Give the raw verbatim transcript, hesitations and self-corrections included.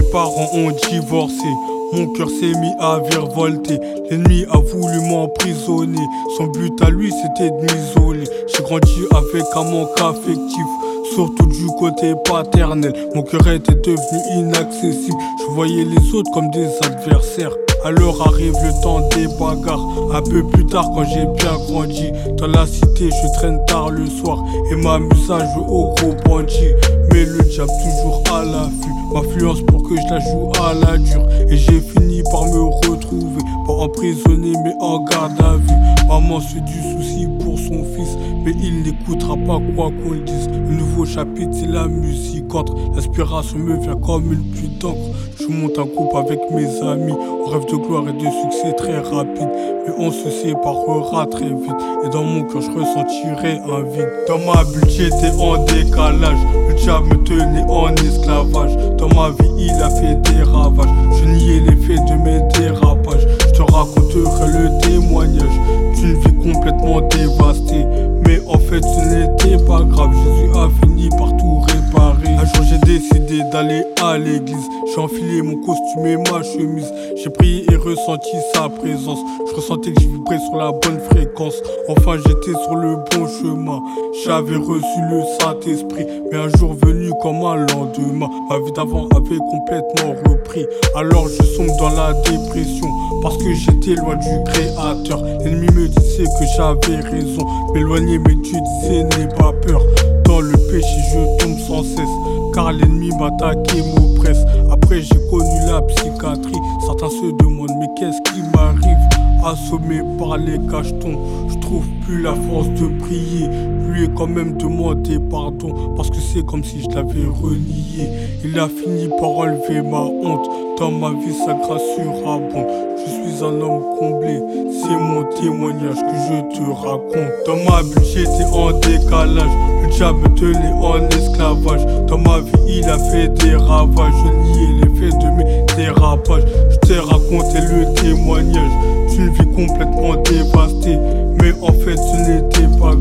parents ont divorcé. Mon cœur s'est mis à virevolter. L'ennemi a voulu m'emprisonner. Son but à lui c'était de m'isoler. J'ai grandi avec un manque affectif, surtout du côté paternel. Mon cœur était devenu inaccessible. Je voyais les autres comme des adversaires. Alors arrive le temps des bagarres. Un peu plus tard quand j'ai bien grandi, dans la cité je traîne tard le soir et m'amuse à jouer au gros bandit. Mais le diable toujours à l'affût m'influence pour que je la joue à la dure. Et j'ai fini par me retrouver, pas emprisonné mais en garde à vue. Maman se du souci pour son fils, mais il n'écoutera pas quoi qu'on le dise. Le nouveau chapitre c'est la musique entre. L'inspiration me vient comme une pluie d'encre. Je monte un groupe avec mes amis, on rêve de gloire et de succès très rapide. Mais on se séparera très vite, et dans mon cœur je ressentirai un vide. Dans ma bulle j'étais en décalage, le diable me tenait en esclavage. Dans ma vie il a fait des ravages, je niais l'effet de mes dérapages. Je te raconterai le témoignage d'une vie complètement dévastée. Mais en fait ce n'était pas grave, Jésus a fini par tout réparer. Un jour j'ai décidé d'aller à l'église, j'ai enfilé mon costume et ma chemise. J'ai prié et ressenti sa présence, je ressentais que je vibrais sur la bonne fréquence. Enfin j'étais sur le bon chemin, j'avais reçu le Saint-Esprit. Mais un jour venu comme un lendemain, ma vie d'avant avait complètement repris. Alors je sombre dans la dépression, parce que j'étais loin du Créateur. L'ennemi me disait que j'avais raison, m'éloigner mais Dieu disait n'aie pas peur. Dans le péché je tombe sans cesse, car l'ennemi m'attaque et m'oppresse. Après j'ai connu la psychiatrie, certains se demandent mais qu'est-ce qui m'arrive? Assommé par les cachetons, je trouve plus la force de prier. Lui est quand même demandé pardon, parce que c'est comme si je l'avais renié. Il a fini par enlever ma honte, dans ma vie sa grâce surabonde. Je suis un homme comblé, c'est mon témoignage que je te raconte. Dans ma bulle j'étais en décalage, le diable me tenait en esclavage. Dans ma vie il a fait des ravages, je niais l'effet de mes dérapages. Je t'ai raconté le témoignage d'une vie complètement dévastée, mais en fait ce n'était pas